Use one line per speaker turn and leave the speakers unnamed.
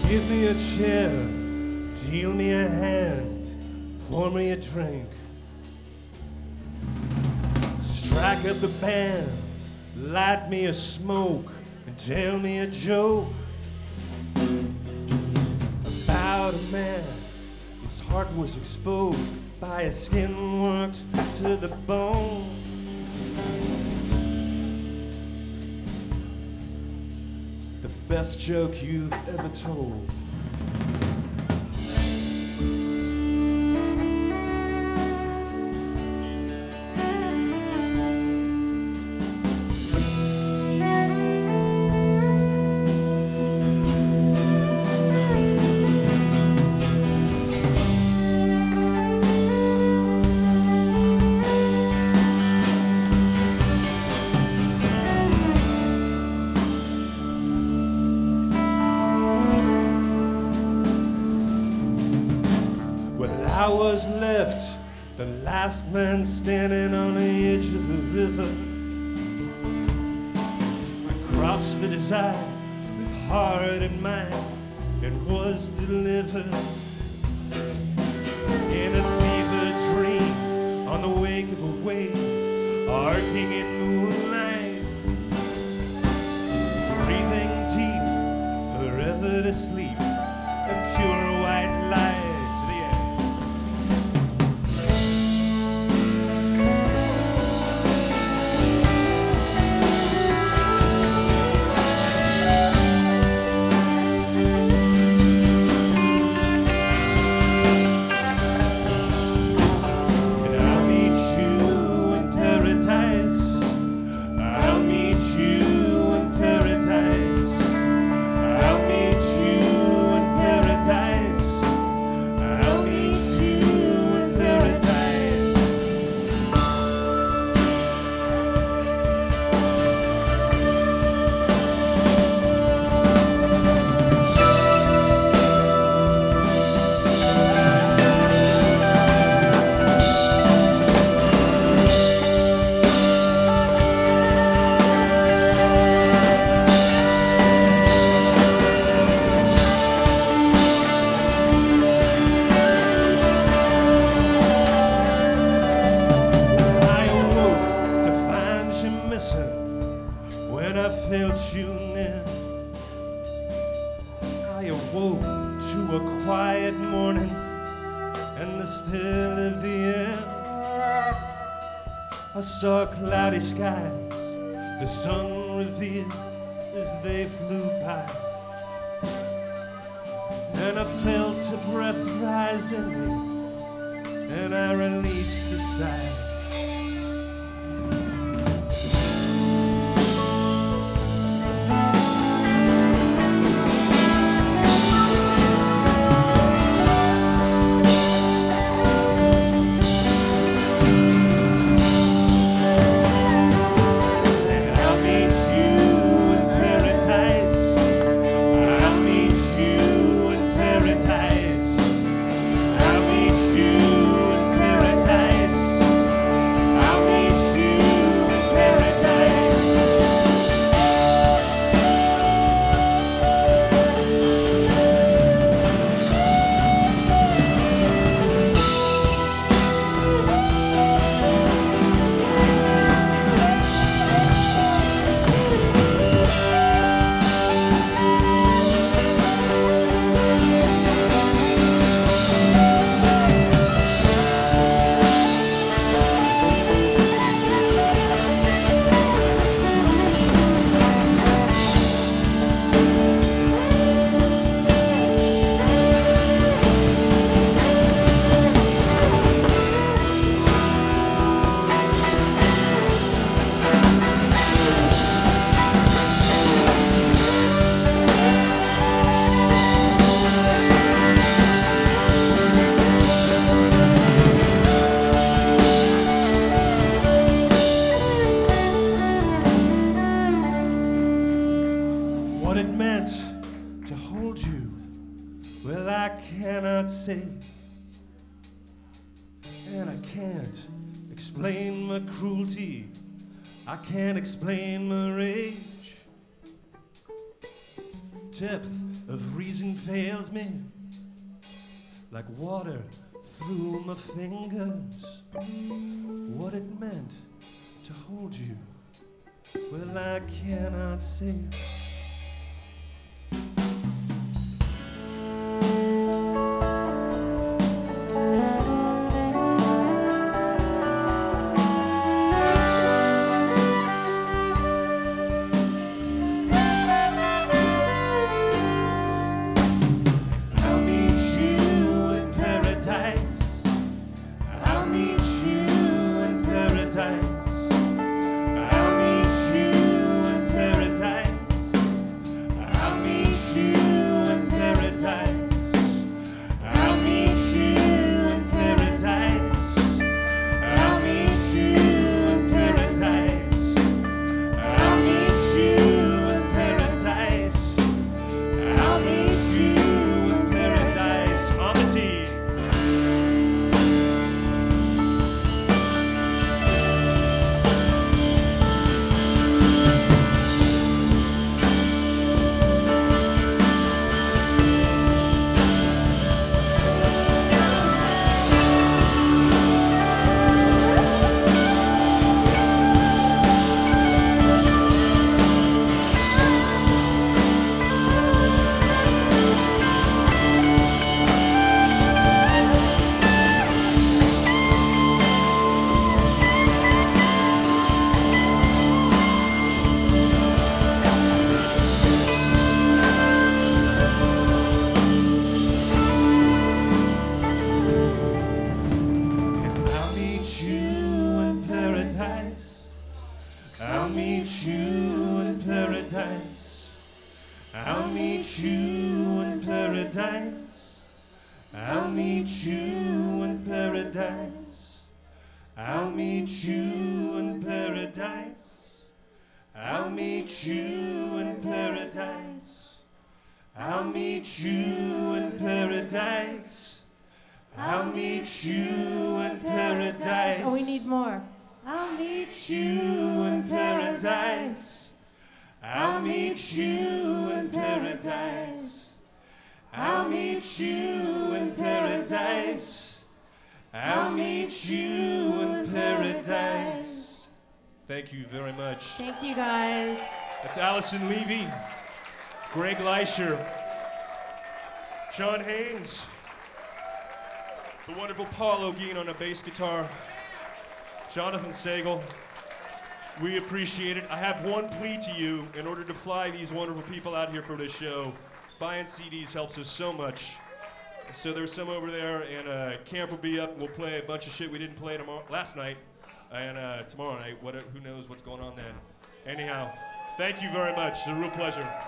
Give me a chair, deal me a hand, pour me a drink. Strike up the band, light me a smoke, and tell me a joke about a man. His heart was exposed by his skin worked to the bone. The best joke you've ever told. I was left, the last man standing on the edge of the river. I crossed the desire with heart and mind and was delivered in a fever dream on the wake of a wave, arcing in moonlight, breathing deep, forever to sleep, and pure white light. When I felt you near, I awoke to a quiet morning and the still of the air. I saw cloudy skies, the sun revealed as they flew by, and I felt a breath rise in me, and I released a sigh. What it meant to hold you, well, I cannot say, and I can't explain my cruelty, I can't explain my rage. Depth of reason fails me, like water through my fingers. What it meant to hold you, well, I cannot say. I'll meet you in paradise. I'll meet you in paradise. I'll meet you in paradise. I'll meet you in paradise. I'll meet you in paradise. I'll meet you in paradise. I'll meet you in paradise.
Oh, we need more.
I'll meet you in paradise. I'll meet you in paradise. I'll meet you in paradise. I'll meet you in paradise. Thank you very much.
Thank you, guys.
That's Allison Levy, Greg Leisher, John Haynes, the wonderful Paul O'Gean on a bass guitar, Jonathan Sagal. We appreciate it. I have one plea to you. In order to fly these wonderful people out here for this show, buying CDs helps us so much. So there's some over there, and camp will be up, and we'll play a bunch of shit we didn't play last night, and tomorrow night. Who knows what's going on then. Anyhow, thank you very much. It's a real pleasure.